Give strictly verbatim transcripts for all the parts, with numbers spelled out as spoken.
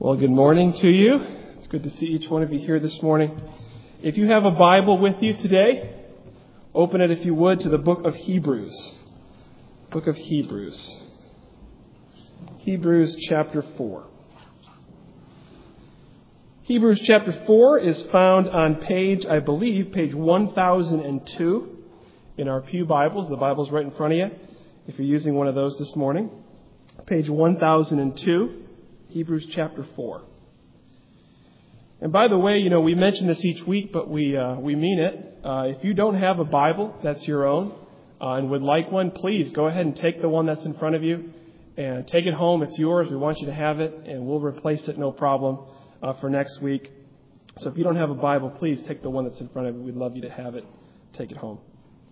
Well, good morning to you. It's good to see each one of you here this morning. If you have a Bible with you today, open it, if you would, to the book of Hebrews. Book of Hebrews. Hebrews chapter four. Hebrews chapter four is found on page, I believe, page one thousand two in our Pew Bibles. The Bible's right in front of you if you're using one of those this morning. Page one thousand two. Hebrews chapter four. And by the way, you know, we mention this each week, but we uh, we mean it. Uh, if you don't have a Bible that's your own uh, and would like one, please go ahead and take the one that's in front of you and take it home. It's yours. We want you to have it, and we'll replace it, no problem, uh, for next week. So if you don't have a Bible, please take the one that's in front of you. We'd love you to have it. Take it home.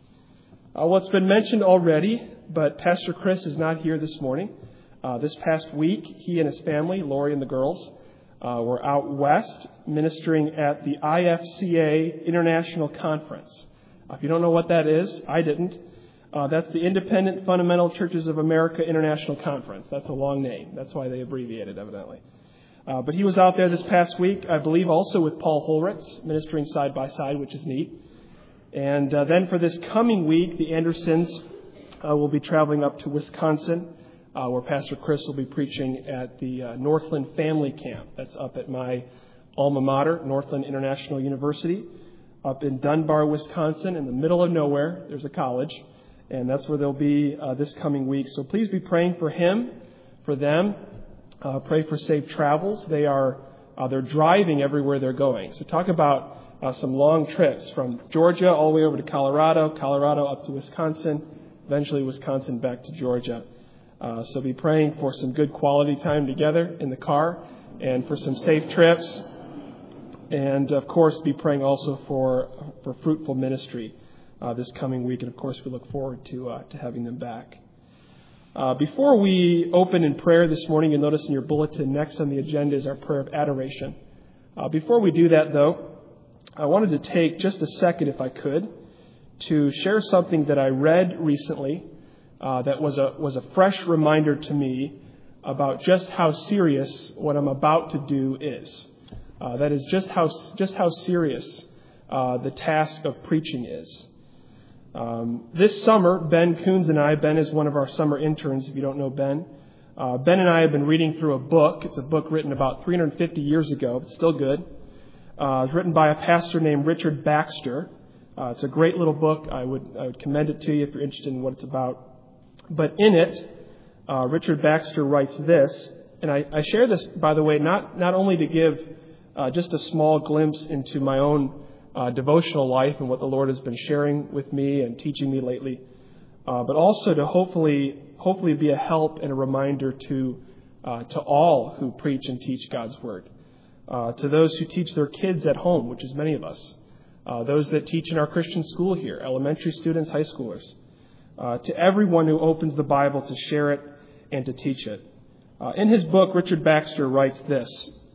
Uh, well, it's been mentioned already, but Pastor Chris is not here this morning. Uh, this past week, he and his family, Lori and the girls, uh, were out west ministering at the I F C A International Conference. Uh, if you don't know what that is, I didn't. Uh, that's the Independent Fundamental Churches of America International Conference. That's a long name. That's why they abbreviate it, evidently. Uh, but he was out there this past week, I believe, also with Paul Holritz, ministering side by side, which is neat. And uh, then for this coming week, the Andersons uh, will be traveling up to Wisconsin, Uh, where Pastor Chris will be preaching at the uh, Northland Family Camp. That's up at my alma mater, Northland International University, up in Dunbar, Wisconsin, in the middle of nowhere. There's a college, and that's where they'll be uh, this coming week. So please be praying for him, for them. Uh, pray for safe travels. They are uh, they're driving everywhere they're going. So talk about uh, some long trips from Georgia all the way over to Colorado, Colorado up to Wisconsin, eventually Wisconsin back to Georgia. Uh, so be praying for some good quality time together in the car and for some safe trips. And, of course, be praying also for for fruitful ministry uh, this coming week. And, of course, we look forward to uh, to having them back. Uh, before we open in prayer this morning, you'll notice in your bulletin next on the agenda is our prayer of adoration. Uh, before we do that, though, I wanted to take just a second, if I could, to share something that I read recently Uh, that was a was a fresh reminder to me about just how serious what I'm about to do is. Uh, that is just how just how serious uh, the task of preaching is. Um, this summer, Ben Coons and I, Ben is one of our summer interns. If you don't know Ben, uh, Ben and I have been reading through a book. It's a book written about three hundred fifty years ago. It's still good. Uh, it's written by a pastor named Richard Baxter. Uh, it's a great little book. I would I would commend it to you if you're interested in what it's about. But in it, uh, Richard Baxter writes this, and I, I share this, by the way, not, not only to give uh, just a small glimpse into my own uh, devotional life and what the Lord has been sharing with me and teaching me lately, uh, but also to hopefully hopefully be a help and a reminder to uh, to all who preach and teach God's Word, uh, to those who teach their kids at home, which is many of us, uh, those that teach in our Christian school here, elementary students, high schoolers. Uh, to everyone who opens the Bible to share it and to teach it. Uh, in his book, Richard Baxter writes this.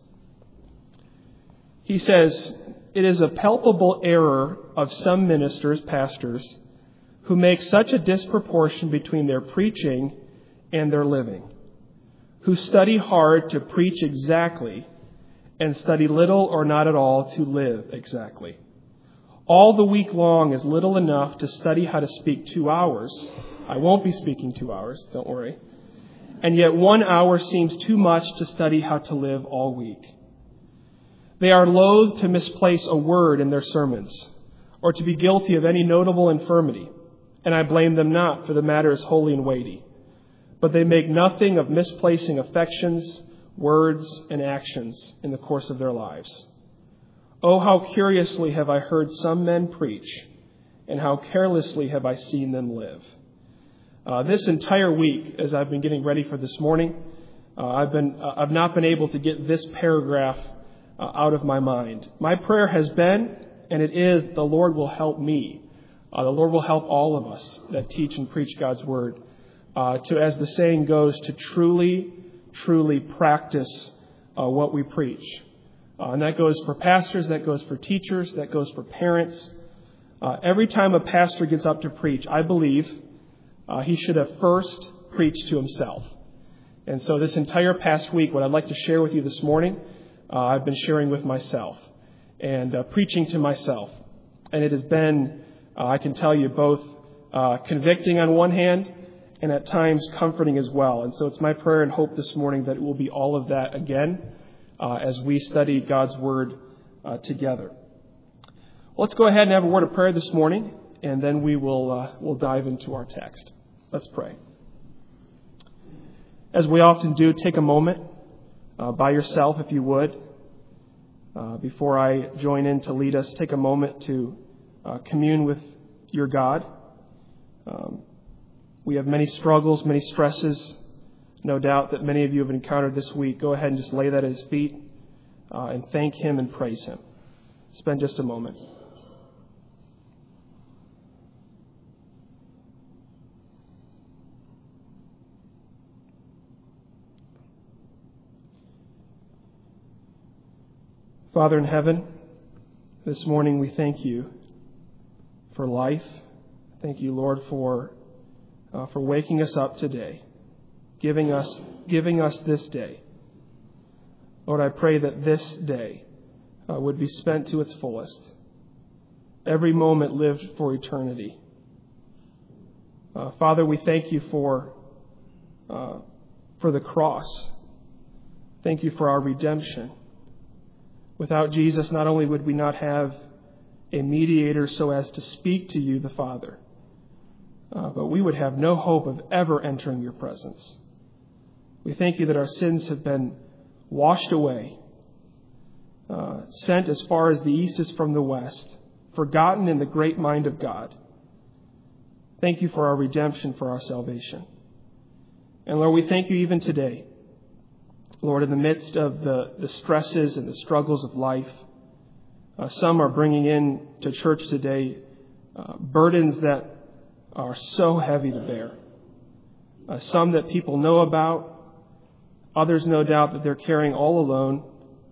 He says, "It is a palpable error of some ministers, pastors, who make such a disproportion between their preaching and their living, who study hard to preach exactly and study little or not at all to live exactly. All the week long is little enough to study how to speak two hours. I won't be speaking two hours, don't worry. And yet one hour seems too much to study how to live all week. They are loath to misplace a word in their sermons or to be guilty of any notable infirmity. And I blame them not, for the matter is holy and weighty. But they make nothing of misplacing affections, words, and actions in the course of their lives. Oh, how curiously have I heard some men preach, and how carelessly have I seen them live." Uh, this entire week, as I've been getting ready for this morning, uh, I've been uh, I've not been able to get this paragraph uh, out of my mind. My prayer has been, and it is, the Lord will help me. Uh, the Lord will help all of us that teach and preach God's Word uh, to, as the saying goes, to truly, truly practice uh, what we preach. Uh, and that goes for pastors, that goes for teachers, that goes for parents. Uh, every time a pastor gets up to preach, I believe uh, he should have first preached to himself. And so this entire past week, what I'd like to share with you this morning, uh, I've been sharing with myself and uh, preaching to myself. And it has been, uh, I can tell you, both uh, convicting on one hand and at times comforting as well. And so it's my prayer and hope this morning that it will be all of that again uh, as we study God's Word uh, together. Well, let's go ahead and have a word of prayer this morning, and then we will uh, we'll dive into our text. Let's pray. As we often do, take a moment uh, by yourself, if you would. Uh, before I join in to lead us, take a moment to uh, commune with your God. Um, we have many struggles, many stresses, no doubt that many of you have encountered this week. Go ahead and just lay that at His feet uh, and thank Him and praise Him. Spend just a moment. Father in heaven, this morning we thank you for life. Thank you, Lord, for uh, for waking us up today, giving us giving us this day. Lord, I pray that this day uh, would be spent to its fullest. Every moment lived for eternity. Uh, Father, we thank you for uh, for the cross. Thank you for our redemption. Without Jesus, not only would we not have a mediator so as to speak to you, the Father, uh, but we would have no hope of ever entering your presence. We thank you that our sins have been washed away, uh, sent as far as the east is from the west, forgotten in the great mind of God. Thank you for our redemption, for our salvation. And Lord, we thank you even today. Lord, in the midst of the, the stresses and the struggles of life, uh, some are bringing in to church today uh, burdens that are so heavy to bear. Uh, some that people know about, others no doubt that they're carrying all alone.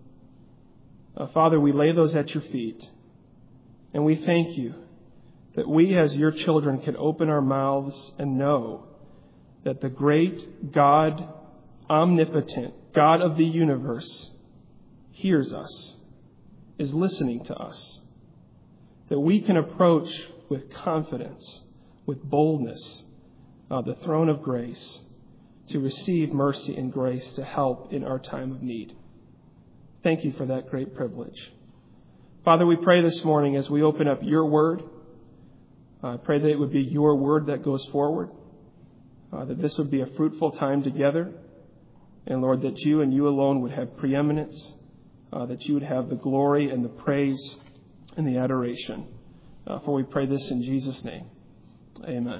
Uh, Father, we lay those at your feet, and we thank you that we as your children can open our mouths and know that the great God, omnipotent, God of the universe, hears us, is listening to us, that we can approach with confidence, with boldness, uh, the throne of grace to receive mercy and grace to help in our time of need. Thank you for that great privilege. Father, we pray this morning as we open up your word, I uh, pray that it would be your word that goes forward, uh, that this would be a fruitful time together. And Lord, that you and you alone would have preeminence, uh, that you would have the glory and the praise and the adoration. Uh, for we pray this in Jesus' name. Amen.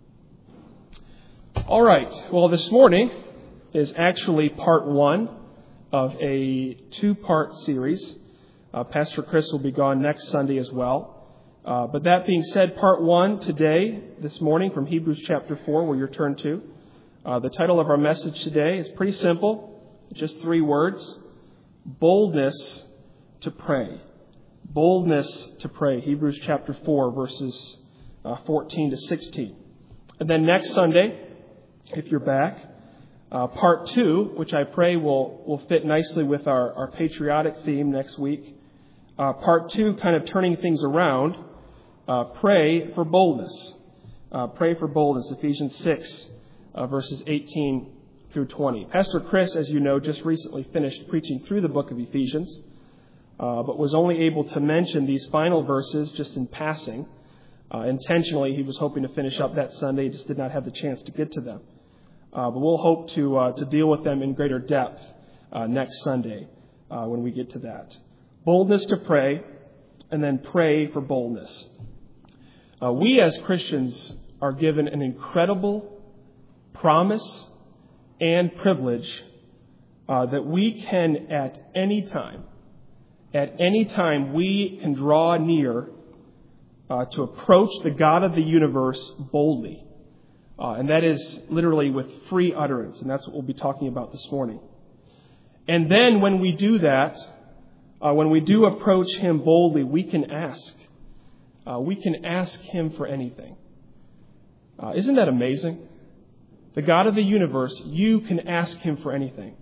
All right. Well, this morning is actually part one of a two-part series. Uh, Pastor Chris will be gone next Sunday as well. Uh, but that being said, part one today, this morning, from Hebrews chapter four, where you're turned to. Uh, the title of our message today is pretty simple, just three words: boldness to pray. Boldness to pray. Hebrews chapter four, verses uh, fourteen to sixteen. And then next Sunday, if you're back, uh, part two, which I pray will, will fit nicely with our, our patriotic theme next week. Uh, part two, kind of turning things around, uh, pray for boldness. Uh, pray for boldness, Ephesians six. Uh, verses eighteen through twenty. Pastor Chris, as you know, just recently finished preaching through the book of Ephesians, uh, but was only able to mention these final verses just in passing. Uh, intentionally, he was hoping to finish up that Sunday, just did not have the chance to get to them. Uh, but we'll hope to uh, to deal with them in greater depth uh, next Sunday uh, when we get to that. Boldness to pray, and then pray for boldness. Uh, we as Christians are given an incredible promise and privilege uh, that we can at any time, at any time we can draw near uh, to approach the God of the universe boldly. Uh, and that is literally with free utterance. And that's what we'll be talking about this morning. And then when we do that, uh, when we do approach Him boldly, we can ask. Uh, we can ask Him for anything. Uh, isn't that amazing? the God of the universe, you can ask him for anything.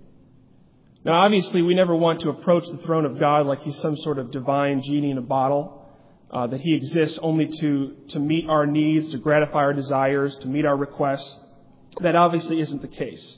Now, obviously, we never want to approach the throne of God like he's some sort of divine genie in a bottle, uh, that he exists only to, to meet our needs, to gratify our desires, to meet our requests. That obviously isn't the case.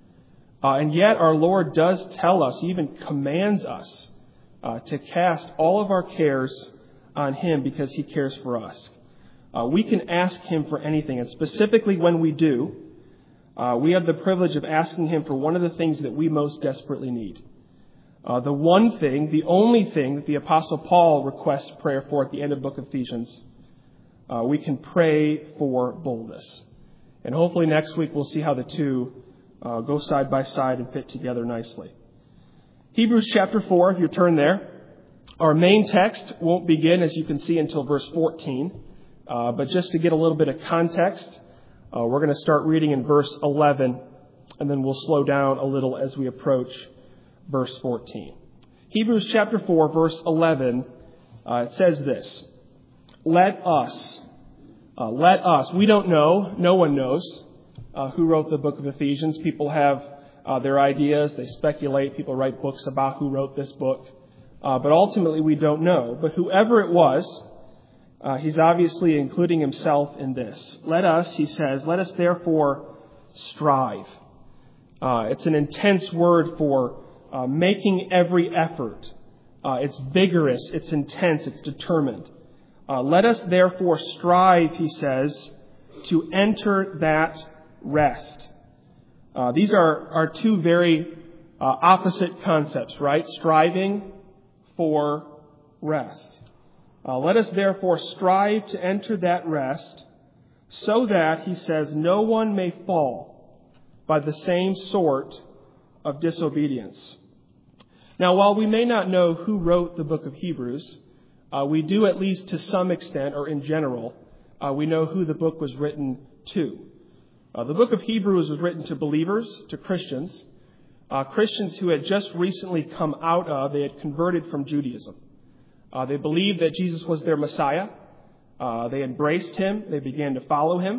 Uh, and yet our Lord does tell us, he even commands us uh, to cast all of our cares on him because he cares for us. Uh, we can ask him for anything, and specifically when we do, uh, we have the privilege of asking him for one of the things that we most desperately need. Uh, the one thing, the only thing that the Apostle Paul requests prayer for at the end of the book of Ephesians, uh, we can pray for boldness. And hopefully next week we'll see how the two uh, go side by side and fit together nicely. Hebrews chapter four, if you turn there. Our main text won't begin, as you can see, until verse fourteen. Uh, but just to get a little bit of context, uh, we're going to start reading in verse eleven, and then we'll slow down a little as we approach verse fourteen. Hebrews chapter four, verse eleven, uh, it says this: Let us, uh, let us, we don't know, no one knows uh, who wrote the book of Ephesians. People have uh, their ideas, they speculate, people write books about who wrote this book. Uh, but ultimately we don't know. But whoever it was, Uh, he's obviously including himself in this. Let us, he says, let us therefore strive. Uh, it's an intense word for uh, making every effort. Uh, it's vigorous, it's intense, it's determined. Uh, let us therefore strive, he says, to enter that rest. Uh, these are, are two very uh, opposite concepts, right? Striving for rest. Uh, let us therefore strive to enter that rest so that, he says, no one may fall by the same sort of disobedience. Now, while we may not know who wrote the book of Hebrews, uh, we do, at least to some extent, or in general, uh, we know who the book was written to. Uh, the book of Hebrews was written to believers, to Christians, uh, Christians who had just recently come out of, they had converted from Judaism. Uh, they believed that Jesus was their Messiah. Uh, they embraced him. They began to follow him.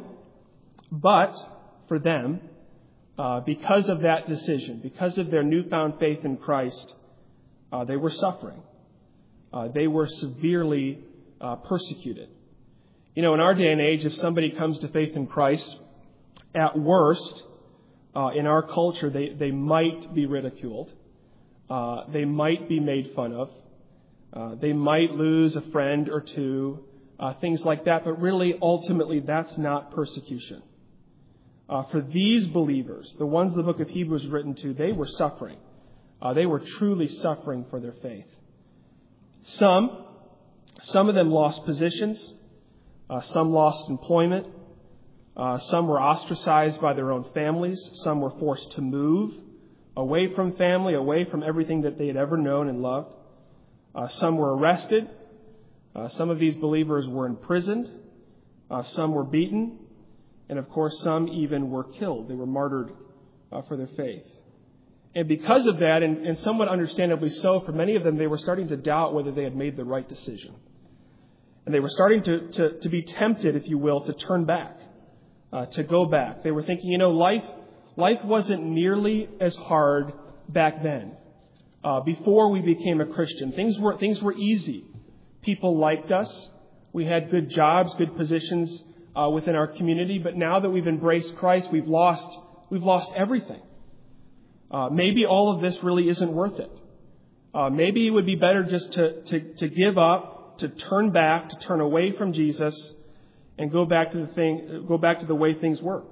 But for them, uh, because of that decision, because of their newfound faith in Christ, uh, they were suffering. Uh, they were severely uh, persecuted. You know, in our day and age, if somebody comes to faith in Christ, at worst, uh, in our culture, they, they might be ridiculed. Uh, they might be made fun of. Uh, they might lose a friend or two, uh, things like that. But really, ultimately, that's not persecution. Uh, for these believers, the ones the book of Hebrews is written to, they were suffering. Uh, they were truly suffering for their faith. Some, some of them lost positions. Uh, some lost employment. Uh, some were ostracized by their own families. Some were forced to move away from family, away from everything that they had ever known and loved. Uh, some were arrested. Uh, some of these believers were imprisoned. Uh, some were beaten. And of course, some even were killed. They were martyred uh, for their faith. And because of that, and, and somewhat understandably so, for many of them, they were starting to doubt whether they had made the right decision. And they were starting to, to, to be tempted, if you will, to turn back, uh, to go back. They were thinking, you know, life, life wasn't nearly as hard back then. Uh, before we became a Christian, things were things were easy. People liked us. We had good jobs, good positions uh, within our community. But now that we've embraced Christ, we've lost we've lost everything. Uh, maybe all of this really isn't worth it. Uh, maybe it would be better just to, to to give up, to turn back, to turn away from Jesus, and go back to the thing, go back to the way things were.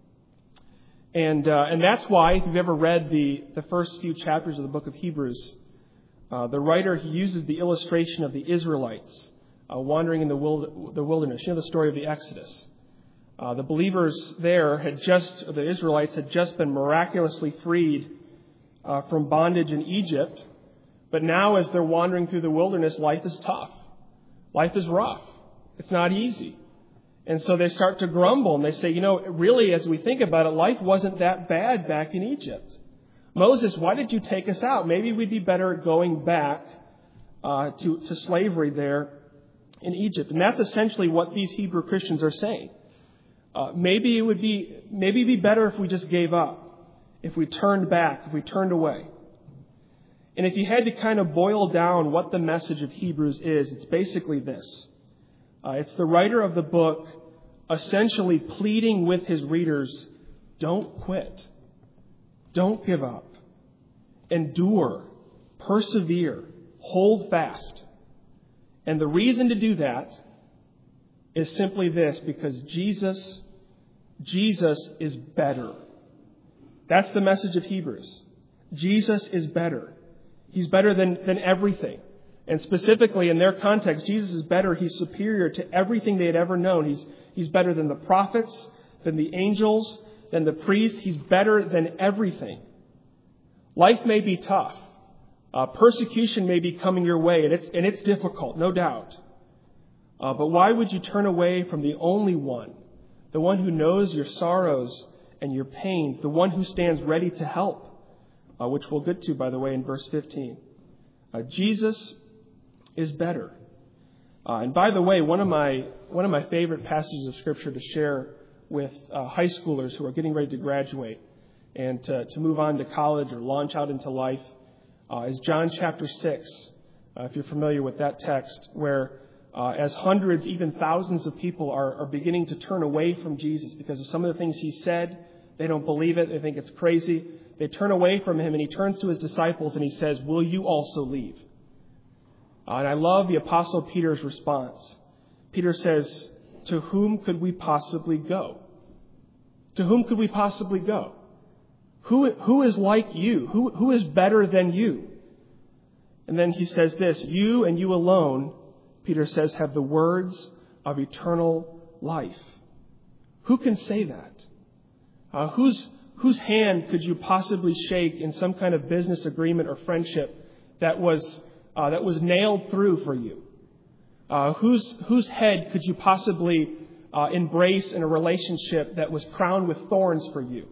And uh, and that's why, if you've ever read the, the first few chapters of the book of Hebrews, uh, the writer, he uses the illustration of the Israelites uh, wandering in the, wild, the wilderness. You know the story of the Exodus. Uh, the believers there had just, the Israelites had just been miraculously freed uh, from bondage in Egypt. But now as they're wandering through the wilderness, life is tough. Life is rough. It's not easy. And so they start to grumble and they say, you know, really, as we think about it, life wasn't that bad back in Egypt. Moses, why did you take us out? Maybe we'd be better going back uh, to, to slavery there in Egypt. And that's essentially what these Hebrew Christians are saying. Uh, maybe it would be, maybe it'd be better if we just gave up, if we turned back, if we turned away. And if you had to kind of boil down what the message of Hebrews is, it's basically this. Uh, it's the writer of the book essentially pleading with his readers, don't quit. Don't give up. Endure. Persevere. Hold fast. And the reason to do that is simply this, because Jesus, Jesus is better. That's the message of Hebrews. Jesus is better. He's better than, than everything. And specifically in their context, Jesus is better. He's superior to everything they had ever known. He's, he's better than the prophets, than the angels, than the priests. He's better than everything. Life may be tough. Uh, persecution may be coming your way, and it's, and it's difficult, no doubt. Uh, but why would you turn away from the only one, the one who knows your sorrows and your pains, the one who stands ready to help, uh, which we'll get to, by the way, in verse fifteen. Uh, Jesus is better. Uh, and by the way, one of my one of my favorite passages of Scripture to share with uh, high schoolers who are getting ready to graduate and to, to move on to college or launch out into life uh, is John chapter six, uh, if you're familiar with that text, where uh, as hundreds, even thousands of people are, are beginning to turn away from Jesus because of some of the things he said. They don't believe it. They think it's crazy. They turn away from him, and he turns to his disciples and he says, will you also leave? Uh, and I love the Apostle Peter's response. Peter says, to whom could we possibly go? To whom could we possibly go? Who, who is like you? Who, who is better than you? And then he says this, you and you alone, Peter says, have the words of eternal life. Who can say that? Uh, whose, whose hand could you possibly shake in some kind of business agreement or friendship that was uh, that was nailed through for you? Uh, whose whose head could you possibly uh, embrace in a relationship that was crowned with thorns for you?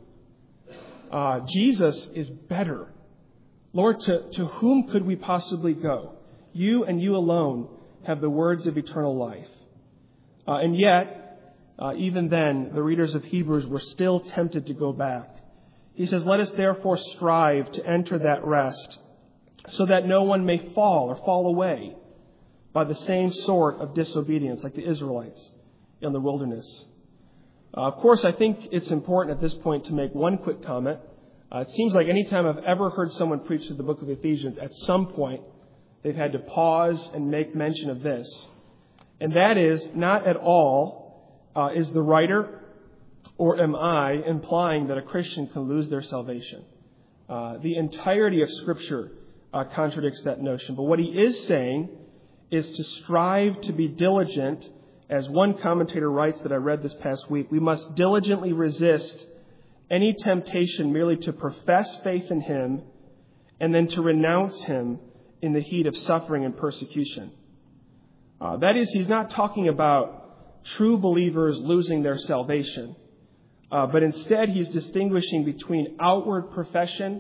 Uh, Jesus is better. Lord, to, to whom could we possibly go? You and you alone have the words of eternal life. Uh, and yet, uh, even then, the readers of Hebrews were still tempted to go back. He says, let us therefore strive to enter that rest, so that no one may fall or fall away by the same sort of disobedience like the Israelites in the wilderness. Uh, of course, I think it's important at this point to make one quick comment. Uh, it seems like any time I've ever heard someone preach through the book of Ephesians, at some point they've had to pause and make mention of this. And that is, not at all uh, is the writer or am I implying that a Christian can lose their salvation. Uh, the entirety of Scripture uh, contradicts that notion. But what he is saying is to strive to be diligent. As one commentator writes that I read this past week, we must diligently resist any temptation merely to profess faith in him and then to renounce him in the heat of suffering and persecution. Uh, that is, he's not talking about true believers losing their salvation, uh, but instead he's distinguishing between outward profession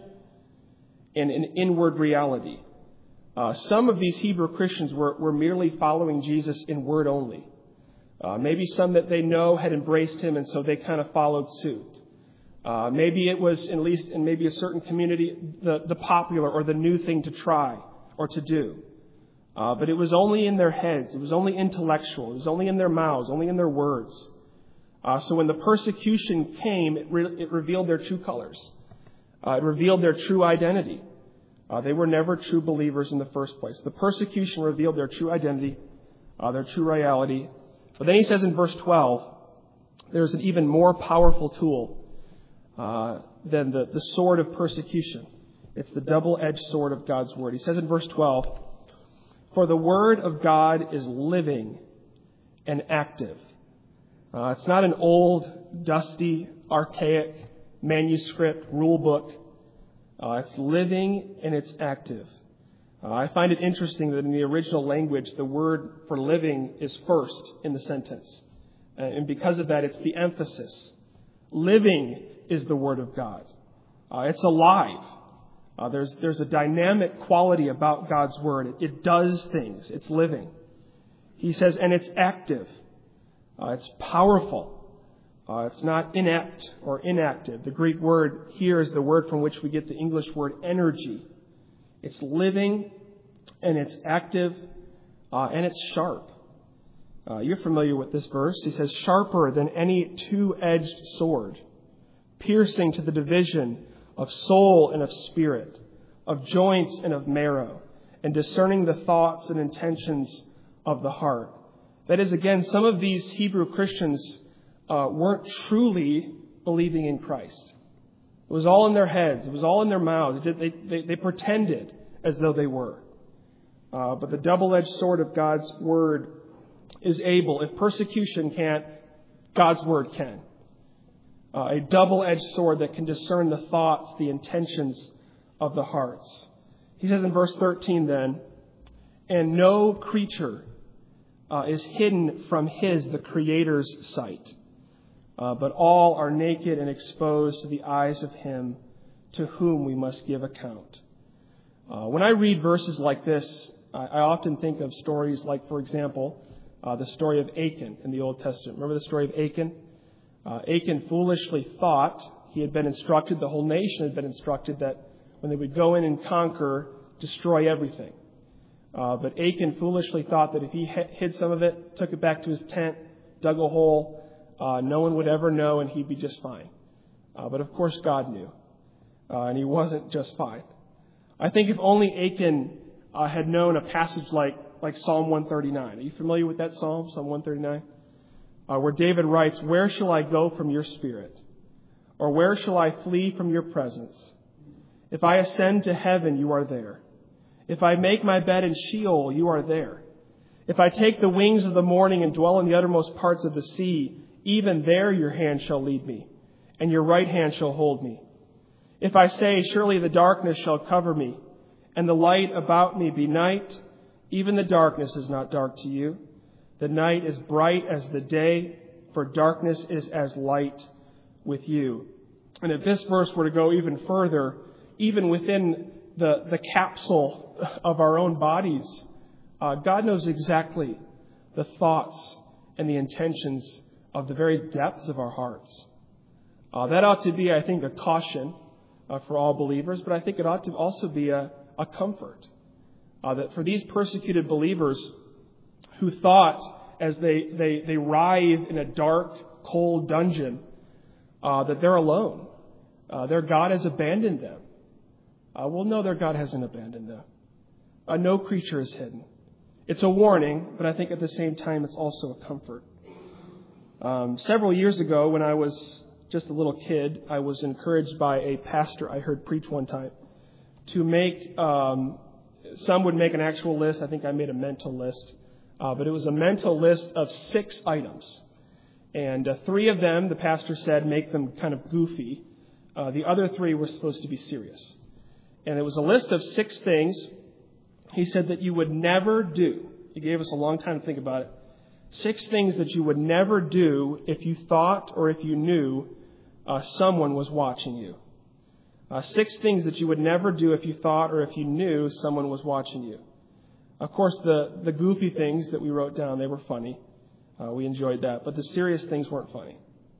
and an inward reality. Uh, some of these Hebrew Christians were, were merely following Jesus in word only. Uh, maybe some that they know had embraced him, and so they kind of followed suit. Uh, maybe it was, at least in maybe a certain community, the, the popular or the new thing to try or to do. Uh, but it was only in their heads. It was only intellectual. It was only in their mouths, only in their words. Uh, so when the persecution came, it, re- it revealed their true colors. Uh, it revealed their true identity. Uh, they were never true believers in the first place. The persecution revealed their true identity, uh, their true reality. But then he says in verse twelve, there's an even more powerful tool uh, than the, the sword of persecution. It's the double-edged sword of God's word. He says in verse twelve, for the word of God is living and active. Uh, it's not an old, dusty, archaic manuscript, rule book. Uh, it's living and it's active. Uh, I find it interesting that in the original language, the word for living is first in the sentence. Uh, and because of that, it's the emphasis. Living is the word of God. Uh, it's alive. Uh, there's, there's a dynamic quality about God's word. It, it does things. It's living. He says, and it's active. Uh, it's powerful. Uh, it's not inept or inactive. The Greek word here is the word from which we get the English word energy. It's living, and it's active, uh, and it's sharp. Uh, you're familiar with this verse. He says, sharper than any two-edged sword, piercing to the division of soul and of spirit, of joints and of marrow, and discerning the thoughts and intentions of the heart. That is, again, some of these Hebrew Christians uh, weren't truly believing in Christ. It was all in their heads. It was all in their mouths. They, they, they pretended as though they were. Uh, but the double-edged sword of God's Word is able. If persecution can't, God's Word can. Uh, a double-edged sword that can discern the thoughts, the intentions of the hearts. He says in verse thirteen then, and no creature uh, is hidden from His, the Creator's, sight. Uh, but all are naked and exposed to the eyes of Him to whom we must give account. Uh, when I read verses like this, I, I often think of stories like, for example, uh, the story of Achan in the Old Testament. Remember the story of Achan? Uh, Achan foolishly thought he had been instructed, the whole nation had been instructed that when they would go in and conquer, destroy everything. Uh, but Achan foolishly thought that if he hid some of it, took it back to his tent, dug a hole, Uh, no one would ever know, and he'd be just fine. Uh, but of course, God knew, uh, and he wasn't just fine. I think if only Achan uh, had known a passage like like Psalm one thirty-nine. Are you familiar with that psalm, Psalm one thirty-nine, uh, where David writes, "Where shall I go from your spirit, or where shall I flee from your presence? If I ascend to heaven, you are there. If I make my bed in Sheol, you are there. If I take the wings of the morning and dwell in the uttermost parts of the sea, even there your hand shall lead me, and your right hand shall hold me. If I say, surely the darkness shall cover me, and the light about me be night, even the darkness is not dark to you. The night is bright as the day, for darkness is as light with you." And if this verse were to go even further, even within the, the capsule of our own bodies, uh, God knows exactly the thoughts and the intentions of the very depths of our hearts. Uh, that ought to be, I think, a caution uh, for all believers, but I think it ought to also be a, a comfort. Uh, that for these persecuted believers who thought as they, they, they writhe in a dark, cold dungeon, uh, that they're alone. Uh, their God has abandoned them. Uh, well, no, their God hasn't abandoned them. Uh, no creature is hidden. It's a warning, but I think at the same time it's also a comfort. Um, several years ago, when I was just a little kid, I was encouraged by a pastor I heard preach one time to make, um, some would make an actual list. I think I made a mental list. Uh, but it was a mental list of six items. And uh, three of them, the pastor said, make them kind of goofy. Uh, the other three were supposed to be serious. And it was a list of six things he said that you would never do. He gave us a long time to think about it. Six things that you would never do if you thought or if you knew uh, someone was watching you. Uh, six things that you would never do if you thought or if you knew someone was watching you. Of course, the, the goofy things that we wrote down, they were funny. Uh, we enjoyed that. But the serious things weren't funny.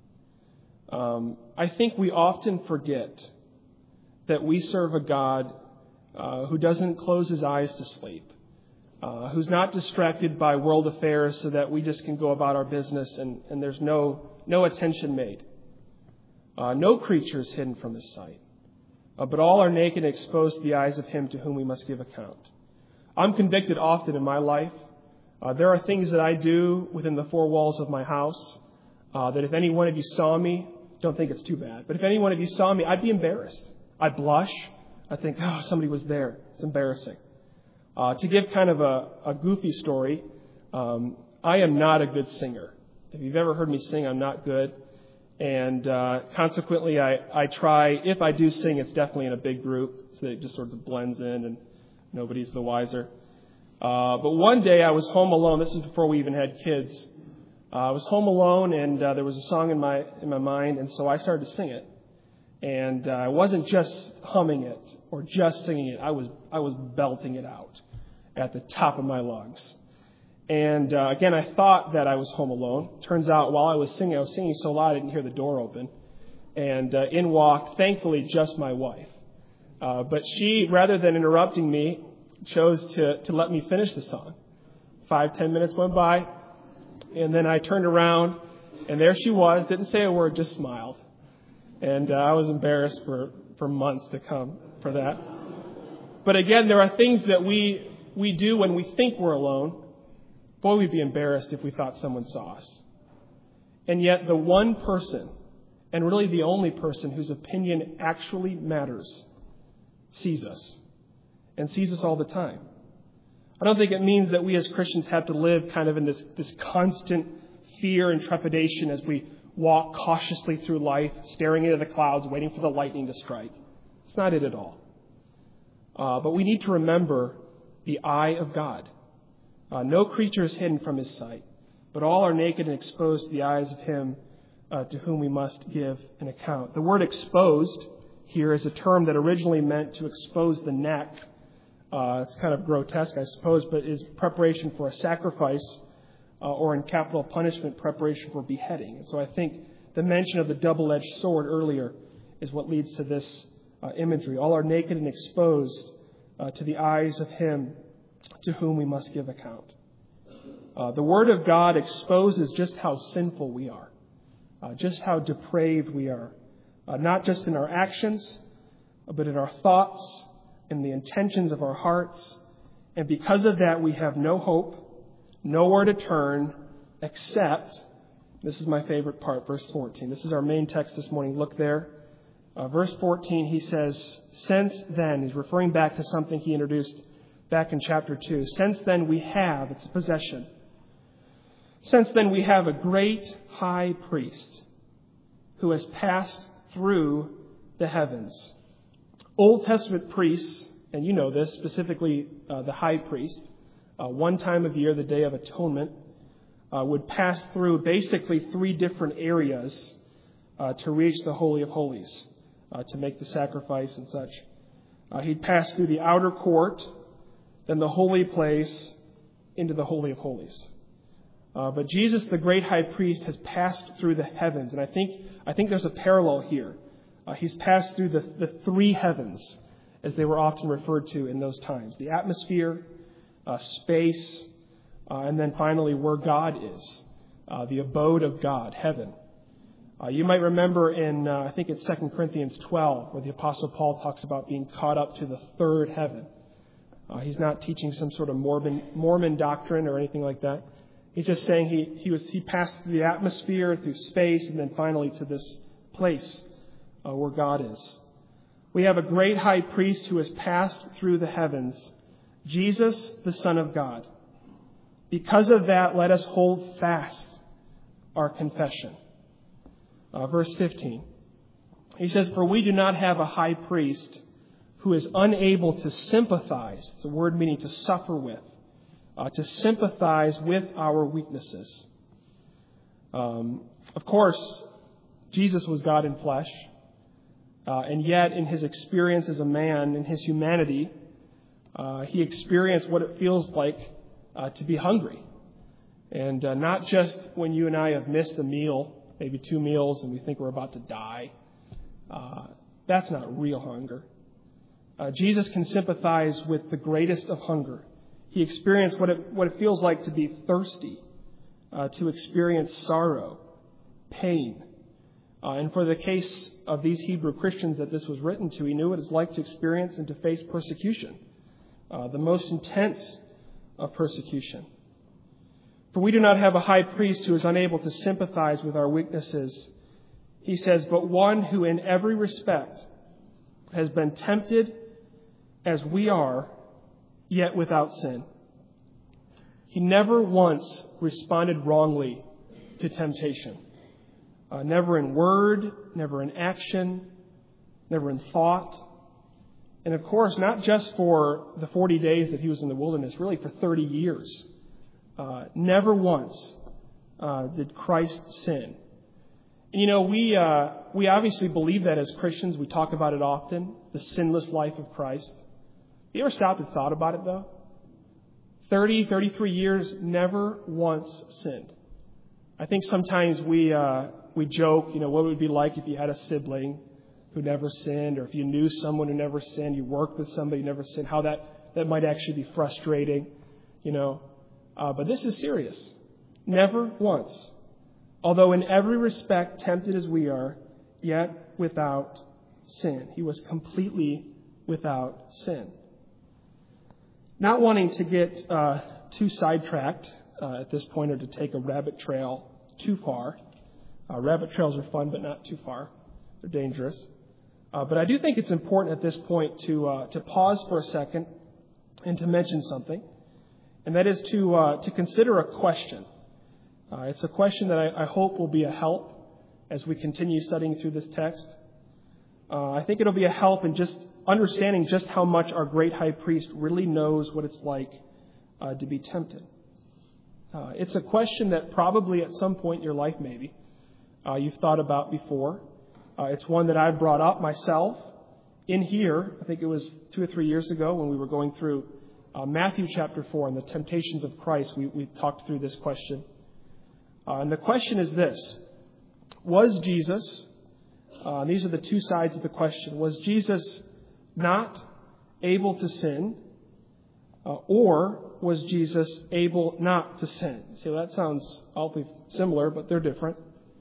Um, I think we often forget that we serve a God uh, who doesn't close His eyes to sleep. Uh, who's not distracted by world affairs so that we just can go about our business and, and there's no, no attention made. Uh, no creature is hidden from His sight, uh, but all are naked and exposed to the eyes of Him to whom we must give account. I'm convicted often in my life. Uh, there are things that I do within the four walls of my house uh, that if any one of you saw me, don't think it's too bad, but if any one of you saw me, I'd be embarrassed. I'd blush. I'd think, oh, somebody was there. It's embarrassing. Uh, to give kind of a, a goofy story, um, I am not a good singer. If you've ever heard me sing, I'm not good. And uh, consequently, I, I try, if I do sing, it's definitely in a big group, so it just sort of blends in and nobody's the wiser. Uh, but one day I was home alone. This is before we even had kids. Uh, I was home alone, and uh, there was a song in my in my mind, and so I started to sing it. And uh, I wasn't just humming it or just singing it. I was I was belting it out at the top of my lungs. And uh, again, I thought that I was home alone. Turns out while I was singing, I was singing so loud I didn't hear the door open. And uh, in walked, thankfully, just my wife. Uh, but she, rather than interrupting me, chose to, to let me finish the song. Five, ten minutes went by, and then I turned around, and there she was, didn't say a word, just smiled. And uh, I was embarrassed for, for months to come for that. But again, there are things that we we do when we think we're alone. Boy, we'd be embarrassed if we thought someone saw us. And yet the one person, and really the only person whose opinion actually matters, sees us. And sees us all the time. I don't think it means that we as Christians have to live kind of in this, this constant fear and trepidation as we walk cautiously through life, staring into the clouds, waiting for the lightning to strike. It's not it at all. Uh, but we need to remember the eye of God. Uh, no creature is hidden from his sight, but all are naked and exposed to the eyes of him uh, to whom we must give an account. The word exposed here is a term that originally meant to expose the neck. Uh, it's kind of grotesque, I suppose, but is preparation for a sacrifice uh, or in capital punishment, preparation for beheading. And so I think the mention of the double-edged sword earlier is what leads to this uh, imagery. All are naked and exposed uh, to the eyes of him to whom we must give account. Uh, the Word of God exposes just how sinful we are, uh, just how depraved we are, uh, not just in our actions, but in our thoughts, in the intentions of our hearts. And because of that, we have no hope, nowhere to turn, except, this is my favorite part, verse fourteen. This is our main text this morning. Look there. Uh, verse fourteen, he says, since then, he's referring back to something he introduced back in chapter two. Since then we have, it's a possession. Since then we have a great high priest who has passed through the heavens. Old Testament priests, and you know this, specifically uh, the high priest, uh, one time of year, the Day of Atonement, uh, would pass through basically three different areas uh, to reach the Holy of Holies, uh, to make the sacrifice and such. Uh, he'd pass through the outer court, then the holy place, into the Holy of Holies. Uh, but Jesus, the great high priest, has passed through the heavens. And I think I think there's a parallel here. Uh, he's passed through the, the three heavens, as they were often referred to in those times. The atmosphere, uh, space, uh, and then finally where God is, uh, the abode of God, heaven. Uh, you might remember in, uh, I think it's Second Corinthians twelve, where the Apostle Paul talks about being caught up to the third heaven. Uh, he's not teaching some sort of Mormon, Mormon doctrine or anything like that. He's just saying he, he was he passed through the atmosphere, through space, and then finally to this place uh, where God is. We have a great high priest who has passed through the heavens, Jesus, the Son of God. Because of that, let us hold fast our confession. Uh, verse fifteen. He says, for we do not have a high priest who is unable to sympathize. It's a word meaning to suffer with. Uh, to sympathize with our weaknesses. Um, of course, Jesus was God in flesh. Uh, and yet, in his experience as a man, in his humanity, uh, he experienced what it feels like uh, to be hungry. And uh, not just when you and I have missed a meal, maybe two meals, and we think we're about to die. Uh, that's not real hunger. Uh, Jesus can sympathize with the greatest of hunger. He experienced what it, what it feels like to be thirsty, uh, to experience sorrow, pain. Uh, and for the case of these Hebrew Christians that this was written to, he knew what it's like to experience and to face persecution, uh, the most intense of persecution. For we do not have a high priest who is unable to sympathize with our weaknesses. He says, but one who in every respect has been tempted as we are, yet without sin. He never once responded wrongly to temptation. Uh, never in word, never in action, never in thought. And of course, not just for the forty days that he was in the wilderness, really for thirty years. Uh, never once uh, did Christ sin. And you know, we uh, we obviously believe that as Christians. We talk about it often, the sinless life of Christ. You ever stopped and thought about it, though? thirty, thirty-three years, never once sinned. I think sometimes we uh, we joke, you know, what it would be like if you had a sibling who never sinned, or if you knew someone who never sinned, you worked with somebody who never sinned, how that, that might actually be frustrating, you know. Uh, but this is serious. Never once. Although in every respect tempted as we are, yet without sin. He was completely without sin. Not wanting to get uh, too sidetracked uh, at this point, or to take a rabbit trail too far. Uh, rabbit trails are fun, but not too far. They're dangerous. Uh, but I do think it's important at this point to uh, to pause for a second and to mention something, and that is to uh, to consider a question. Uh, it's a question that I, I hope will be a help as we continue studying through this text. Uh, I think it'll be a help in just understanding just how much our great high priest really knows what it's like uh, to be tempted. Uh, it's a question that probably at some point in your life, maybe, uh, you've thought about before. Uh, it's one that I've brought up myself in here. I think it was two or three years ago when we were going through uh, Matthew chapter four and the temptations of Christ. We, we talked through this question. Uh, and the question is this: was Jesus, uh, these are the two sides of the question, was Jesus not able to sin, uh, or was Jesus able not to sin? See, that sounds awfully similar, but they're different.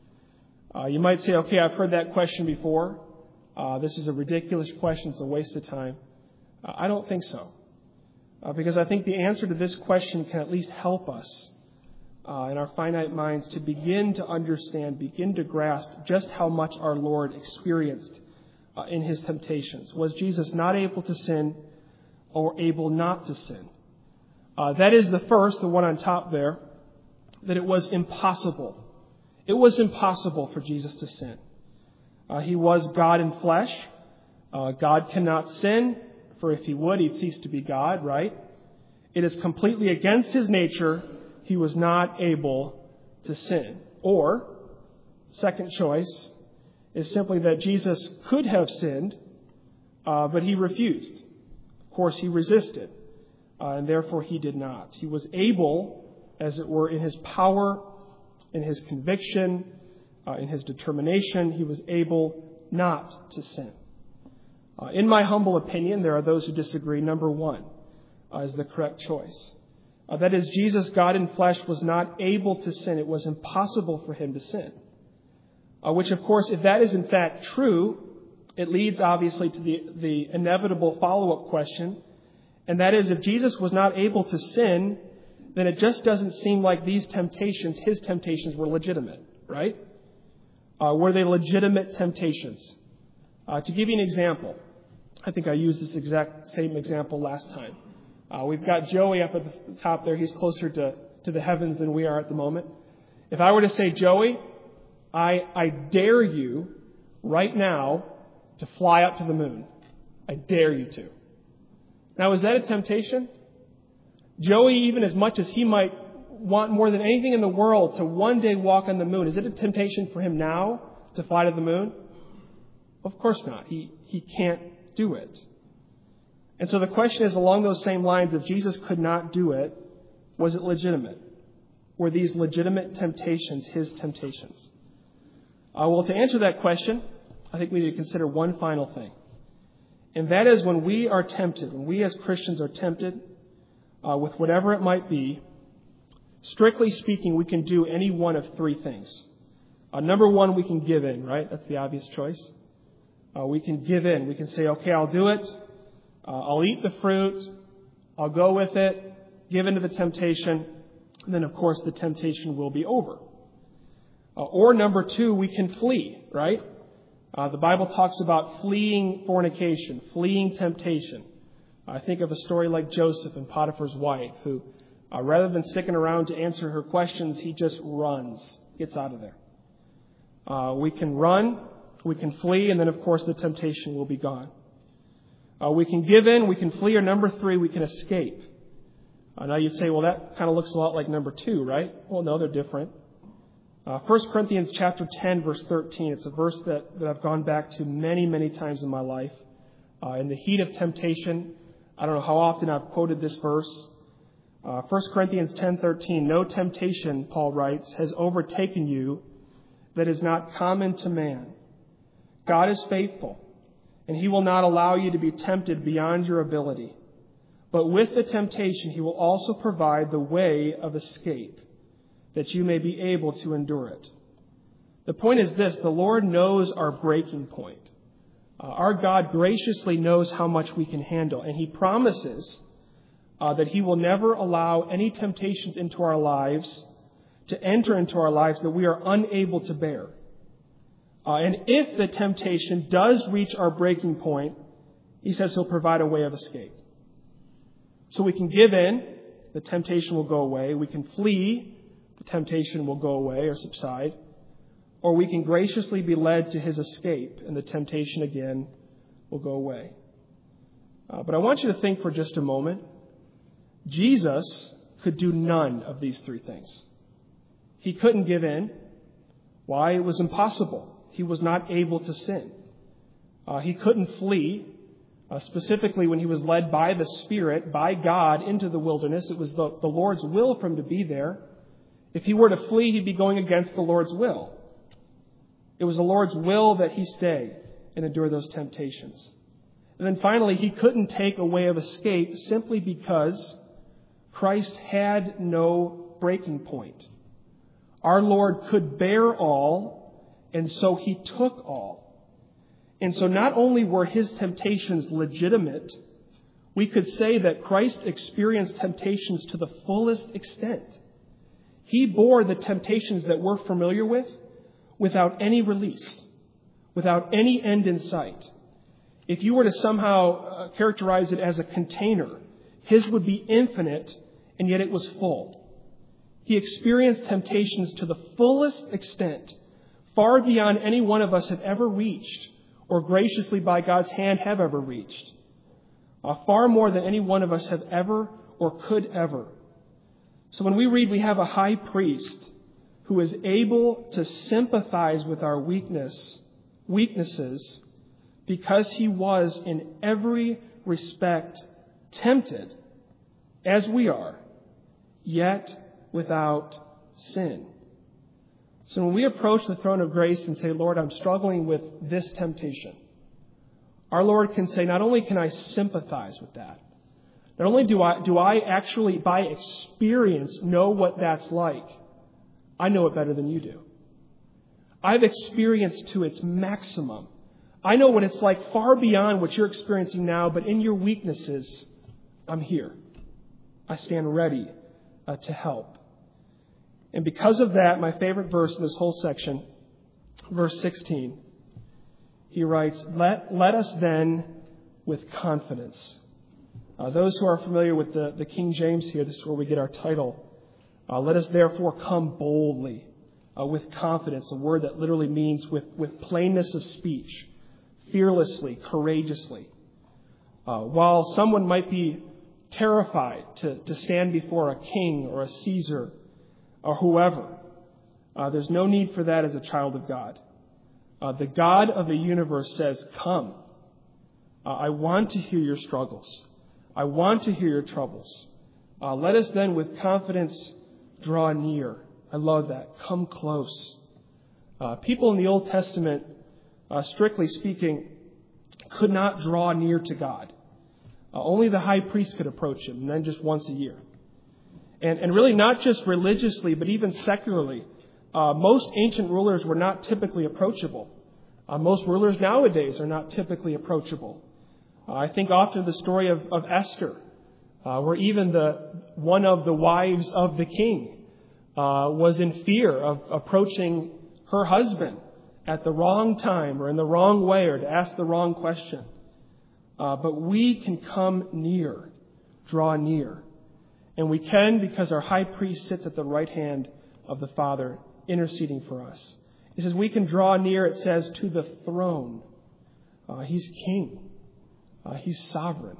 Uh, you might say, okay, I've heard that question before. Uh, this is a ridiculous question. It's a waste of time. Uh, I don't think so. Uh, because I think the answer to this question can at least help us uh, in our finite minds to begin to understand, begin to grasp just how much our Lord experienced uh, in his temptations. Was Jesus not able to sin or able not to sin? Uh, that is the first, the one on top there, that it was impossible. It was impossible for Jesus to sin. Uh, he was God in flesh. Uh, God cannot sin, for if he would, he'd cease to be God, right? It is completely against his nature. He was not able to sin. Or, second choice, is simply that Jesus could have sinned, uh, but he refused. Of course, he resisted, uh, and therefore he did not. He was able, as it were, in his power, in his conviction, uh, in his determination, he was able not to sin. Uh, in my humble opinion, there are those who disagree. Number one uh, is the correct choice. Uh, that is, Jesus, God in flesh, was not able to sin. It was impossible for him to sin. Uh, which, of course, if that is in fact true, it leads obviously to the, the inevitable follow-up question, and that is, if Jesus was not able to sin, then it just doesn't seem like these temptations, his temptations, were legitimate, right? Uh, were they legitimate temptations? Uh, to give you an example, I think I used this exact same example last time. Uh, we've got Joey up at the top there. He's closer to, to the heavens than we are at the moment. If I were to say, Joey, I, I dare you right now to fly up to the moon. I dare you to. Now, is that a temptation? Joey, even as much as he might want more than anything in the world to one day walk on the moon, is it a temptation for him now to fly to the moon? Of course not. He he can't do it. And so the question is along those same lines: if Jesus could not do it, was it legitimate? Were these legitimate temptations his temptations? Uh, well, to answer that question, I think we need to consider one final thing. And that is, when we are tempted, when we as Christians are tempted, Uh, with whatever it might be, strictly speaking, we can do any one of three things. Uh, number one, we can give in, right? That's the obvious choice. Uh, we can give in. We can say, okay, I'll do it. Uh, I'll eat the fruit. I'll go with it. Give in to the temptation. And then, of course, the temptation will be over. Uh, or number two, we can flee, right? Uh, the Bible talks about fleeing fornication, fleeing temptation. I think of a story like Joseph and Potiphar's wife, who, uh, rather than sticking around to answer her questions, he just runs, gets out of there. Uh, we can run, we can flee, and then, of course, the temptation will be gone. Uh, we can give in, we can flee, or number three, we can escape. Uh, now you'd say, well, that kind of looks a lot like number two, right? Well, no, they're different. Uh, First Corinthians chapter ten, verse thirteen, it's a verse that, that I've gone back to many, many times in my life. Uh, in the heat of temptation, I don't know how often I've quoted this verse, Uh, First Corinthians ten thirteen, no temptation, Paul writes, has overtaken you that is not common to man. God is faithful, and he will not allow you to be tempted beyond your ability. But with the temptation, he will also provide the way of escape, that you may be able to endure it. The point is this: the Lord knows our breaking point. Uh, our God graciously knows how much we can handle, and he promises uh, that he will never allow any temptations into our lives to enter into our lives that we are unable to bear. Uh, and if the temptation does reach our breaking point, he says he'll provide a way of escape. So we can give in, the temptation will go away. We can flee, the temptation will go away or subside. Or we can graciously be led to his escape, and the temptation again will go away. Uh, but I want you to think for just a moment. Jesus could do none of these three things. He couldn't give in. Why? It was impossible. He was not able to sin. Uh, he couldn't flee. Uh, specifically, when he was led by the Spirit, by God, into the wilderness, it was the, the Lord's will for him to be there. If he were to flee, he'd be going against the Lord's will. It was the Lord's will that he stay and endure those temptations. And then finally, he couldn't take a way of escape simply because Christ had no breaking point. Our Lord could bear all, and so he took all. And so not only were his temptations legitimate, we could say that Christ experienced temptations to the fullest extent. He bore the temptations that we're familiar with without any release, without any end in sight. If you were to somehow uh, characterize it as a container, his would be infinite, and yet it was full. He experienced temptations to the fullest extent, far beyond any one of us have ever reached, or graciously by God's hand have ever reached. Uh, far more than any one of us have ever or could ever. So when we read we have a high priest who is able to sympathize with our weakness, weaknesses, because he was in every respect tempted, as we are, yet without sin. So when we approach the throne of grace and say, Lord, I'm struggling with this temptation, our Lord can say, not only can I sympathize with that, not only do I, do I actually, by experience, know what that's like, I know it better than you do. I've experienced to its maximum. I know what it's like far beyond what you're experiencing now, but in your weaknesses, I'm here. I stand ready uh, to help. And because of that, my favorite verse in this whole section, verse sixteen, he writes, Let, let us then with confidence. Uh, those who are familiar with the, the King James here, this is where we get our title. Uh, let us therefore come boldly, uh, with confidence, a word that literally means with, with plainness of speech, fearlessly, courageously. Uh, while someone might be terrified to, to stand before a king or a Caesar or whoever, uh, there's no need for that as a child of God. Uh, the God of the universe says, come. Uh, I want to hear your struggles. I want to hear your troubles. Uh, let us then with confidence draw near. I love that. Come close. Uh, people in the Old Testament, uh, strictly speaking, could not draw near to God. Uh, only the high priest could approach him, and then just once a year. And, and really not just religiously, but even secularly. Uh, most ancient rulers were not typically approachable. Uh, most rulers nowadays are not typically approachable. Uh, I think often of the story of, of Esther, Uh, where even the one of the wives of the king uh, was in fear of approaching her husband at the wrong time or in the wrong way or to ask the wrong question. Uh, but we can come near, draw near. And we can because our high priest sits at the right hand of the Father interceding for us. It says we can draw near, it says, to the throne. Uh, he's king. Uh, he's sovereign.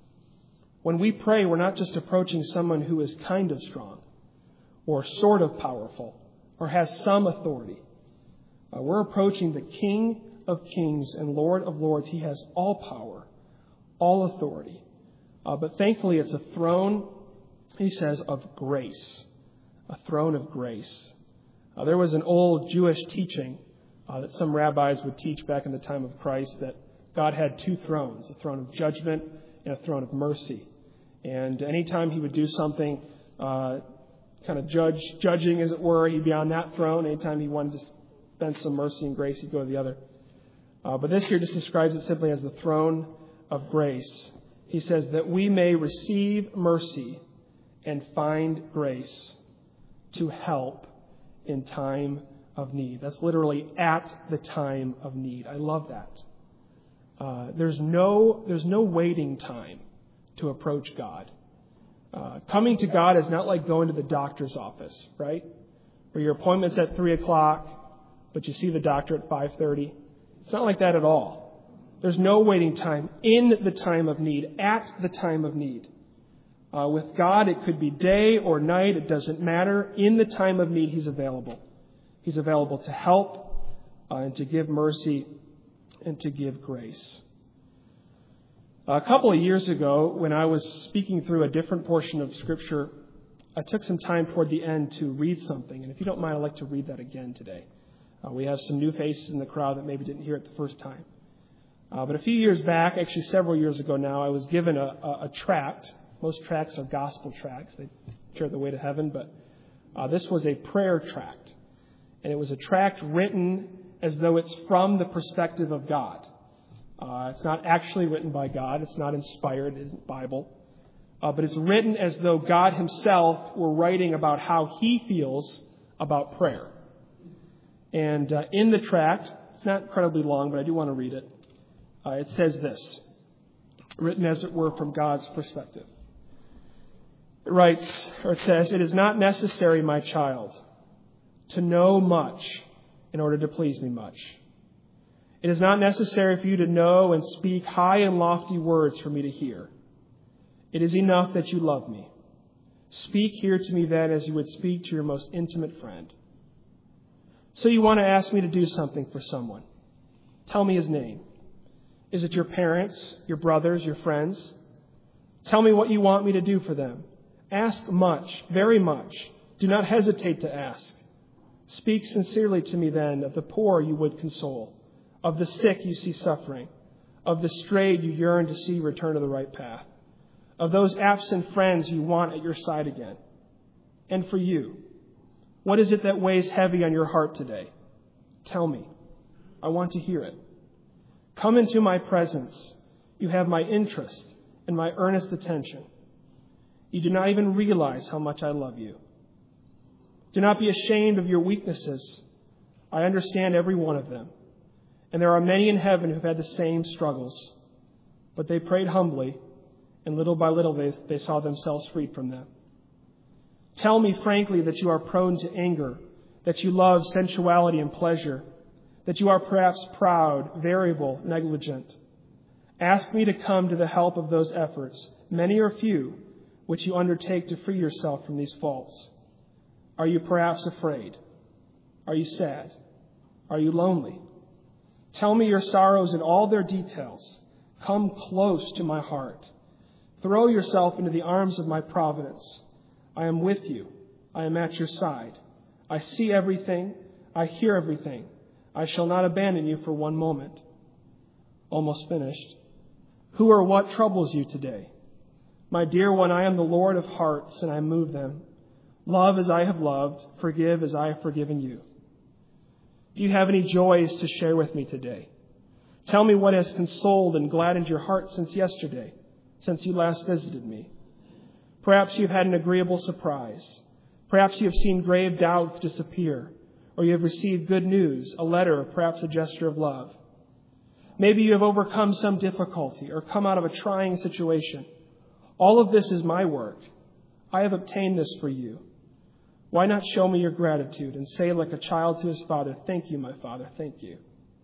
When we pray, we're not just approaching someone who is kind of strong or sort of powerful or has some authority. Uh, we're approaching the King of Kings and Lord of Lords. He has all power, all authority. Uh, but thankfully, it's a throne He says of grace, a throne of grace. Uh, there was an old Jewish teaching uh, that some rabbis would teach back in the time of Christ that God had two thrones, a throne of judgment and a throne of mercy. And anytime he would do something, uh, kind of judge, judging as it were, he'd be on that throne. Anytime he wanted to spend some mercy and grace, he'd go to the other. Uh, but this here just describes it simply as the throne of grace. He says that we may receive mercy and find grace to help in time of need. That's literally at the time of need. I love that. Uh, there's no there's no waiting time to approach God. Uh, coming to God is not like going to the doctor's office, right? Where your appointment's at three o'clock, but you see the doctor at five thirty. It's not like that at all. There's no waiting time in the time of need, at the time of need. Uh, with God, it could be day or night. It doesn't matter. In the time of need, He's available. He's available to help uh, and to give mercy and to give grace. A couple of years ago, when I was speaking through a different portion of Scripture, I took some time toward the end to read something. And if you don't mind, I'd like to read that again today. Uh, we have some new faces in the crowd that maybe didn't hear it the first time. Uh, but a few years back, actually several years ago now, I was given a, a, a tract. Most tracts are gospel tracts. They carry the way to heaven. But uh, this was a prayer tract. And it was a tract written as though it's from the perspective of God. Uh, it's not actually written by God. It's not inspired. It isn't Bible. Uh, but it's written as though God Himself were writing about how He feels about prayer. And uh, in the tract, it's not incredibly long, but I do want to read it. Uh, it says this, written as it were from God's perspective. It writes, or it says, "It is not necessary, my child, to know much in order to please me much. It is not necessary for you to know and speak high and lofty words for me to hear. It is enough that you love me. Speak here to me then as you would speak to your most intimate friend. So you want to ask me to do something for someone. Tell me his name. Is it your parents, your brothers, your friends? Tell me what you want me to do for them. Ask much, very much. Do not hesitate to ask. Speak sincerely to me then of the poor you would console, of the sick you see suffering, of the strayed you yearn to see return to the right path, of those absent friends you want at your side again. And for you, what is it that weighs heavy on your heart today? Tell me. I want to hear it. Come into my presence. You have my interest and my earnest attention. You do not even realize how much I love you. Do not be ashamed of your weaknesses. I understand every one of them. And there are many in heaven who've had the same struggles. But they prayed humbly, and little by little they, they saw themselves freed from them. Tell me frankly that you are prone to anger, that you love sensuality and pleasure, that you are perhaps proud, variable, negligent. Ask me to come to the help of those efforts, many or few, which you undertake to free yourself from these faults. Are you perhaps afraid? Are you sad? Are you lonely? Tell me your sorrows in all their details. Come close to my heart. Throw yourself into the arms of my providence. I am with you. I am at your side. I see everything. I hear everything. I shall not abandon you for one moment." Almost finished. "Who or what troubles you today? My dear one, I am the Lord of hearts, and I move them. Love as I have loved, forgive as I have forgiven you. Do you have any joys to share with me today? Tell me what has consoled and gladdened your heart since yesterday, since you last visited me. Perhaps you've had an agreeable surprise. Perhaps you have seen grave doubts disappear, or you have received good news, a letter, or perhaps a gesture of love. Maybe you have overcome some difficulty or come out of a trying situation. All of this is my work. I have obtained this for you. Why not show me your gratitude and say like a child to his father, 'Thank you, my Father, thank you.'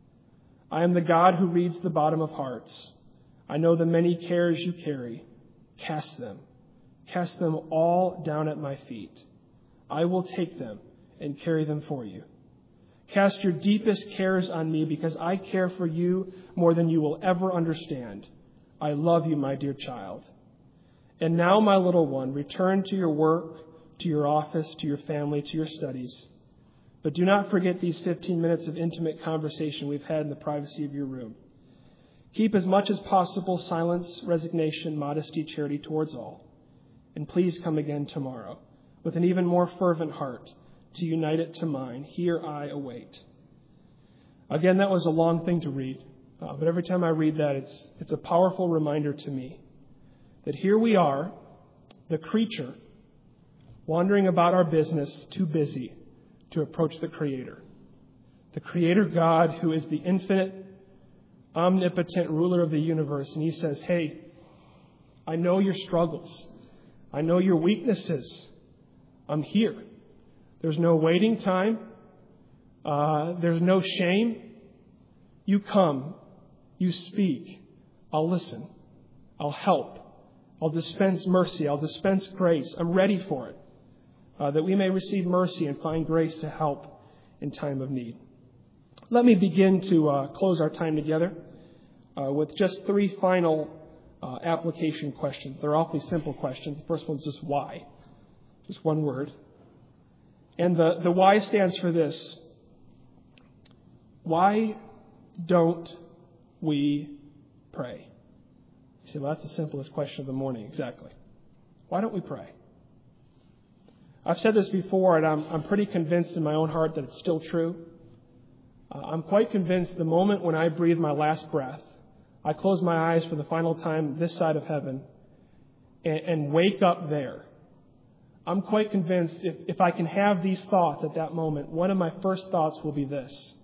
I am the God who reads the bottom of hearts. I know the many cares you carry. Cast them. Cast them all down at my feet. I will take them and carry them for you. Cast your deepest cares on me because I care for you more than you will ever understand. I love you, my dear child. And now, my little one, return to your work, to your office, to your family, to your studies. But do not forget these fifteen minutes of intimate conversation we've had in the privacy of your room. Keep as much as possible silence, resignation, modesty, charity towards all. And please come again tomorrow with an even more fervent heart to unite it to mine. Here I await. Again, that was a long thing to read. Uh, but every time I read that, it's it's a powerful reminder to me that here we are, the creature, wandering about our business, too busy to approach the Creator. The Creator God, who is the infinite, omnipotent ruler of the universe. And He says, hey, I know your struggles. I know your weaknesses. I'm here. There's no waiting time. Uh, there's no shame. You come. You speak. I'll listen. I'll help. I'll dispense mercy. I'll dispense grace. I'm ready for it. Uh, that we may receive mercy and find grace to help in time of need. Let me begin to uh, close our time together uh, with just three final uh, application questions. They're awfully simple questions. The first one's just why. Just one word. And the, the why stands for this. Why don't we pray? You say, well, that's the simplest question of the morning. Exactly. Why don't we pray? I've said this before, and I'm, I'm pretty convinced in my own heart that it's still true. Uh, I'm quite convinced the moment when I breathe my last breath, I close my eyes for the final time this side of heaven and, and wake up there. I'm quite convinced if, if I can have these thoughts at that moment, one of my first thoughts will be this.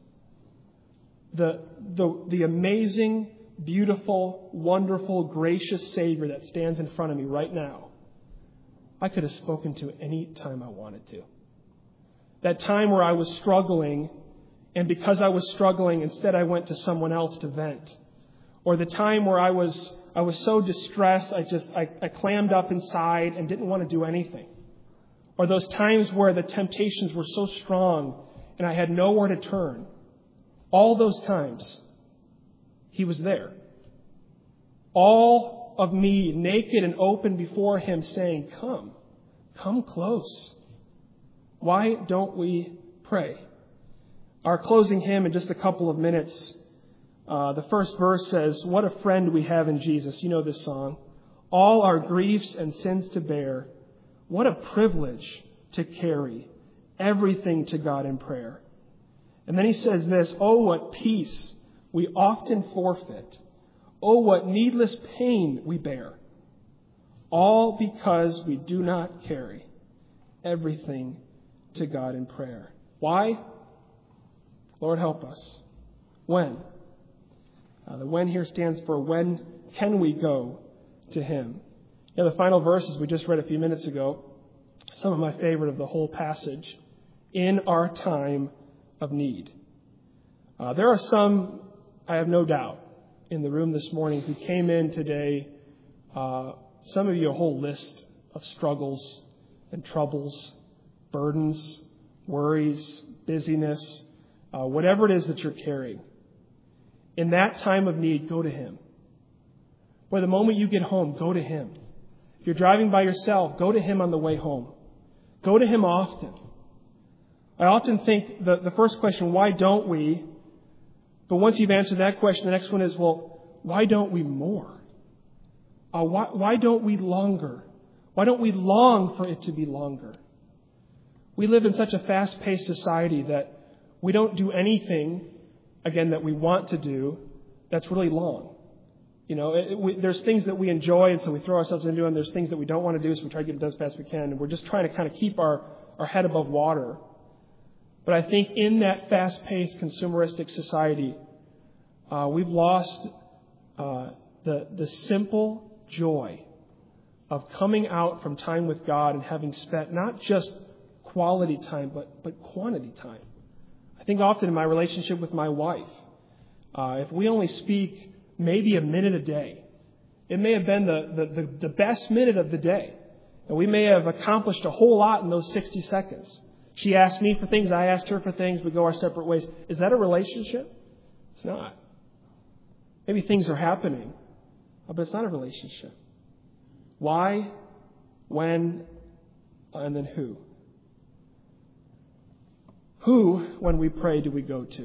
The, the, the amazing, beautiful, wonderful, gracious Savior that stands in front of me right now, I could have spoken to any time I wanted to. That time where I was struggling, and because I was struggling, instead I went to someone else to vent. Or the time where I was I was so distressed, I just I, I clammed up inside and didn't want to do anything. Or those times where the temptations were so strong and I had nowhere to turn. All those times, He was there. All of me naked and open before Him saying, come, come close. Why don't we pray? Our closing hymn in just a couple of minutes, uh, the first verse says, what a friend we have in Jesus. You know this song. All our griefs and sins to bear. What a privilege to carry everything to God in prayer. And then he says this, oh, what peace we often forfeit. Oh, what needless pain we bear. All because we do not carry everything to God in prayer. Why? Lord, help us. When? Uh, the when here stands for when can we go to Him? You know, the final verses we just read a few minutes ago, some of my favorite of the whole passage. In our time of need. Uh, there are some, I have no doubt, in the room this morning who came in today, uh, some of you a whole list of struggles and troubles, burdens, worries, busyness, uh, whatever it is that you're carrying. In that time of need, go to Him. Or the moment you get home, go to Him. If you're driving by yourself, go to Him on the way home. Go to Him often. I often think the, the first question, why don't we? But once you've answered that question, the next one is, well, why don't we more? Uh, why, why don't we longer? Why don't we long for it to be longer? We live in such a fast-paced society that we don't do anything, again, that we want to do that's really long. You know, it, we, there's things that we enjoy, and so we throw ourselves into, and there's things that we don't want to do, so we try to get it done as fast as we can. And we're just trying to kind of keep our, our head above water. But I think in that fast-paced consumeristic society, uh, we've lost uh, the the simple joy of coming out from time with God and having spent not just quality time, but but quantity time. I think often in my relationship with my wife, uh, if we only speak maybe a minute a day, it may have been the, the, the, the best minute of the day. And we may have accomplished a whole lot in those sixty seconds. She asked me for things, I asked her for things, we go our separate ways. Is that a relationship? It's not. Maybe things are happening, but it's not a relationship. Why, when, and then who? Who, when we pray, do we go to?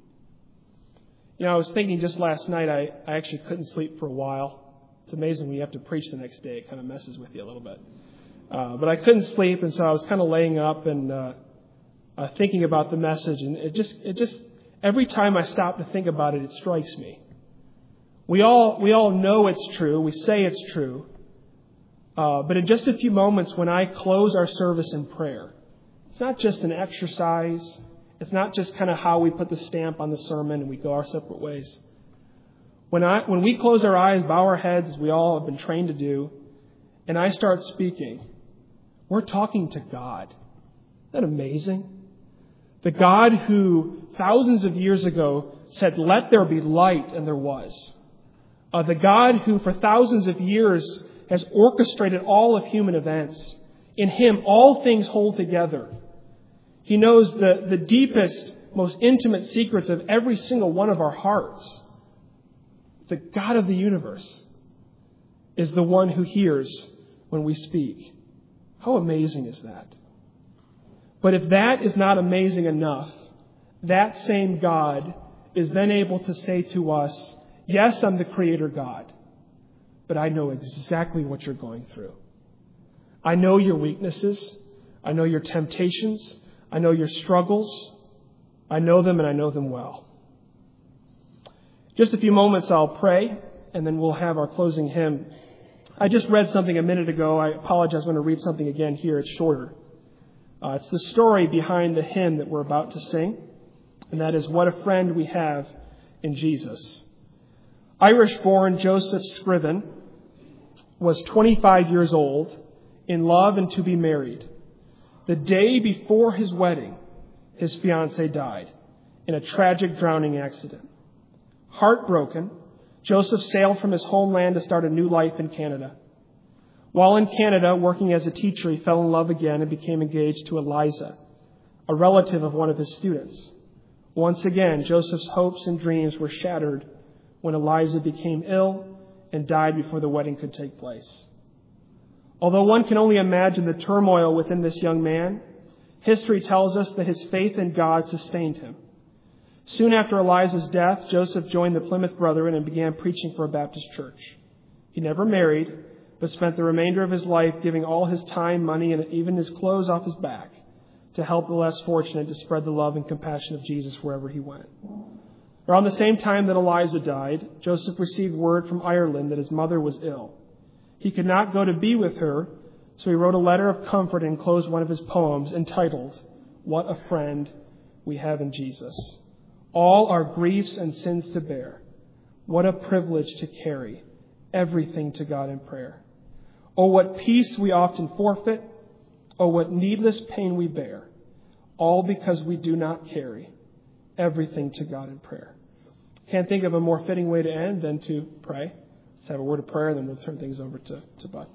You know, I was thinking just last night, I, I actually couldn't sleep for a while. It's amazing when you have to preach the next day. It kind of messes with you a little bit. Uh, but I couldn't sleep, and so I was kind of laying up and uh, uh, thinking about the message. And it just, it just, every time I stop to think about it, it strikes me. We all, we all know it's true. We say it's true. Uh, but in just a few moments, when I close our service in prayer, it's not just an exercise. It's not just kind of how we put the stamp on the sermon and we go our separate ways. When I, when we close our eyes, bow our heads, as we all have been trained to do, and I start speaking, we're talking to God. Isn't that amazing? The God who thousands of years ago said, "Let there be light," and there was. Uh, the God who for thousands of years has orchestrated all of human events. In Him, all things hold together. He knows the, the deepest, most intimate secrets of every single one of our hearts. The God of the universe is the one who hears when we speak. How amazing is that? But if that is not amazing enough, that same God is then able to say to us, "Yes, I'm the Creator God, but I know exactly what you're going through. I know your weaknesses. I know your temptations. I know your struggles. I know them and I know them well." Just a few moments I'll pray, and then we'll have our closing hymn. I just read something a minute ago. I apologize. I'm going to read something again here. It's shorter. Uh, it's the story behind the hymn that we're about to sing, and that is "What a Friend We Have in Jesus." Irish-born Joseph Scriven was twenty-five years old, in love and to be married. The day before his wedding, his fiancée died in a tragic drowning accident. Heartbroken, Joseph sailed from his homeland to start a new life in Canada. While in Canada, working as a teacher, he fell in love again and became engaged to Eliza, a relative of one of his students. Once again, Joseph's hopes and dreams were shattered when Eliza became ill and died before the wedding could take place. Although one can only imagine the turmoil within this young man, history tells us that his faith in God sustained him. Soon after Eliza's death, Joseph joined the Plymouth Brethren and began preaching for a Baptist church. He never married, but spent the remainder of his life giving all his time, money, and even his clothes off his back to help the less fortunate to spread the love and compassion of Jesus wherever he went. Around the same time that Eliza died, Joseph received word from Ireland that his mother was ill. He could not go to be with her, so he wrote a letter of comfort and enclosed one of his poems entitled, "What a Friend We Have in Jesus." All our griefs and sins to bear. What a privilege to carry everything to God in prayer. Oh, what peace we often forfeit. Oh, what needless pain we bear. All because we do not carry everything to God in prayer. Can't think of a more fitting way to end than to pray. Let's have a word of prayer, and then we'll turn things over to, to Bud.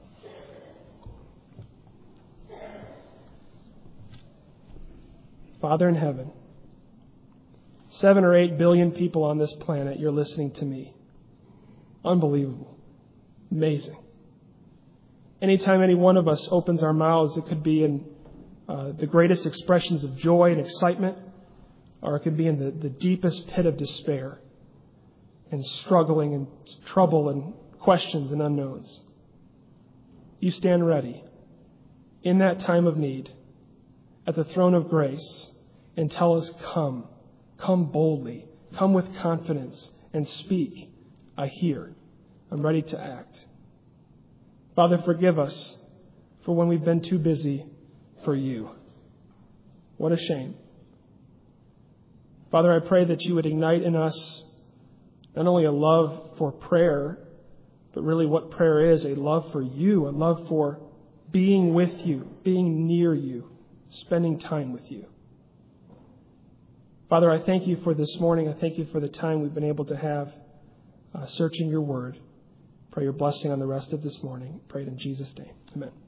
Father in heaven, seven or eight billion people on this planet, you're listening to me. Unbelievable. Amazing. Anytime any one of us opens our mouths, it could be in uh, the greatest expressions of joy and excitement, or it could be in the, the deepest pit of despair and struggling and trouble and questions and unknowns. You stand ready in that time of need at the throne of grace and tell us, "Come, come boldly, come with confidence and speak. I hear. I'm ready to act." Father, forgive us for when we've been too busy for you. What a shame. Father, I pray that you would ignite in us not only a love for prayer, but really what prayer is, a love for you, a love for being with you, being near you, spending time with you. Father, I thank you for this morning. I thank you for the time we've been able to have uh, searching your word. Pray your blessing on the rest of this morning. Pray it in Jesus' name. Amen.